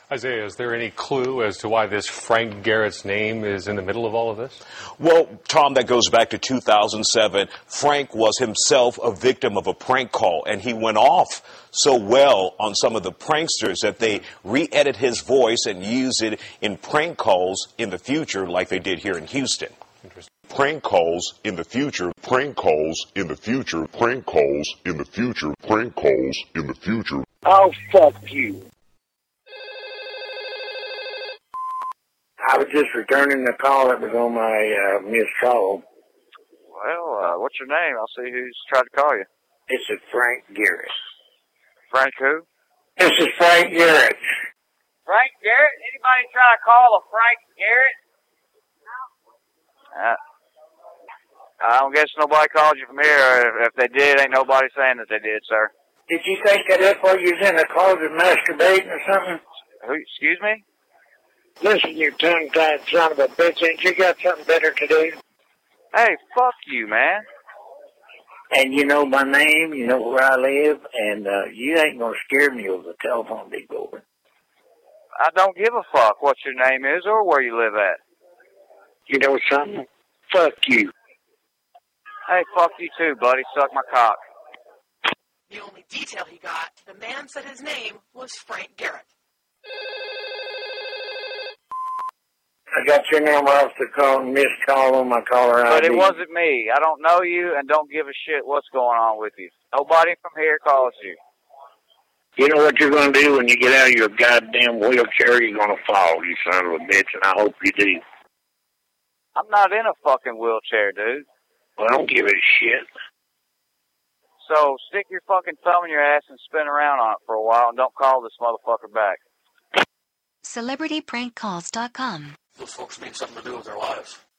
Isaiah, is there any clue as to why this Frank Garrett's name is in the middle of all of this? Well, Tom, that goes back to 2007. Frank was himself a victim of a prank call, and he went off so well on some of the pranksters that they re-edit his voice and use it in prank calls in the future like they did here in Houston. Prank calls in the future, prank calls in the future, prank calls in the future, prank calls in the future. Oh, fuck you. I was just returning the call that was on my missed call. Well, what's your name? I'll see who's tried to call you. This is Frank Garrett. Frank who? This is Frank Garrett. Frank Garrett? Anybody try to call a Frank Garrett? I'm guessing nobody called you from here. If they did, ain't nobody saying that they did, sir. Did you think that that's why you was in the closet masturbating or something? Who? Excuse me? Listen, you tongue-tied son of a bitch, ain't you got something better to do? Hey, fuck you, man. And you know my name, you know where I live, and you ain't gonna scare me with a telephone be going. I don't give a fuck what your name is or where you live at. You know something? Fuck you. Hey, fuck you too, buddy. Suck my cock. The only detail he got, the man said his name was Frank Garrett. I got your number off the call, missed call on my caller ID. But it wasn't me. I don't know you and don't give a shit what's going on with you. Nobody from here calls you. You know what you're going to do when you get out of your goddamn wheelchair? You're going to fall, you son of a bitch, and I hope you do. I'm not in a fucking wheelchair, dude. Well, I don't give a shit. So stick your fucking thumb in your ass and spin around on it for a while and don't call this motherfucker back. CelebrityPrankCalls.com. Those folks need something to do with their lives.